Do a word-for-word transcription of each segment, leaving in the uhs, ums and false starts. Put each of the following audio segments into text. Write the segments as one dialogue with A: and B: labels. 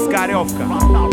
A: Пискаревка.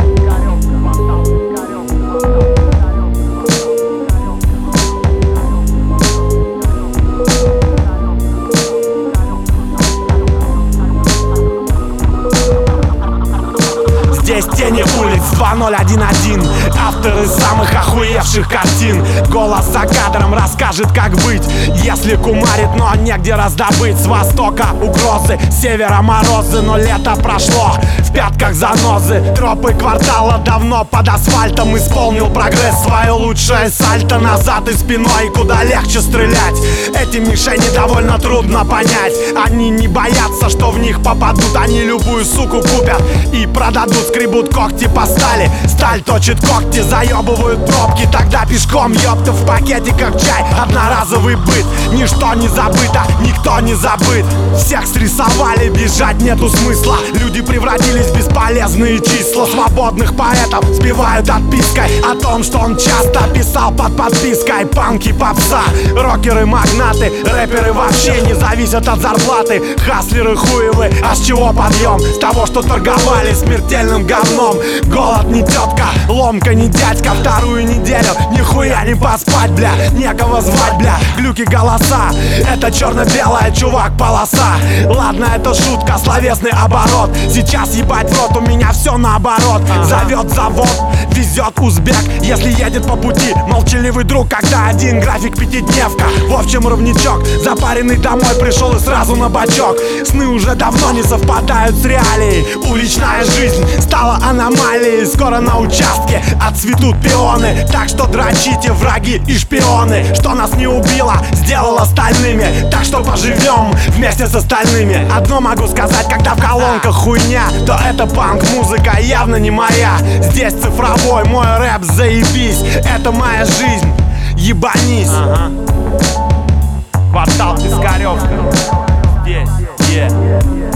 A: Здесь тени улиц два ноль один один. Авторы самых охуевших картин. Голос за кадром расскажет, как быть, если кумарит, но негде раздобыть. С востока угрозы, с севера морозы, но лето прошло, в пятках занозы. Тропы квартала давно под асфальтом. Исполнил прогресс, свое лучшее сальто. Назад и спиной, куда легче стрелять. Эти мишени довольно трудно понять. Они не боятся, что в них попадут. Они любую суку купят и продадут. Скребут когти по стали, сталь точит когти, заебывают пробки. Тогда пешком, ёпта, в пакете как чай. Одноразовый быт, ничто не забыто, никто не забыт. Всех срисовали, бежать нету смысла. Люди превратились в бесполезные числа. Свободных поэтов сбивают отпиской о том, что он часто писал под подпиской. Панки, попса, рокеры, магнаты, рэперы вообще не зависят от зарплаты. Хаслеры хуевы, а с чего подъем? С того, что торговали смертельным говном. Голод не тетка, ломка не дядька. Вторую неделю нихуя не поспать, бля. Некого звать, бля, глюки голоса. Это черно-белая, чувак, полоса. Ладно, это шутка, словесный оборот. Сейчас ебать в рот, у меня все наоборот. Зовет завод, везет узбек, если едет по пути. Молчаливый друг, когда один график пятидневка. В общем, ровнячок, запаренный домой пришел и сразу на бачок. Сны уже давно не совпадают с реалией. Уличная жизнь стала аномалией. Скоро на участке отцветут пионы. Так что дрочите, враги и шпионы. Что нас не убило, сделало стальными. Так что поживем вместе с остальными. Одно могу сказать, когда в колонках хуйня, то это панк-музыка явно не моя. Здесь цифровой, мой рэп, заебись. Это моя жизнь, ебанись. Ага. Квартал Пискаревка. Здесь, yeah.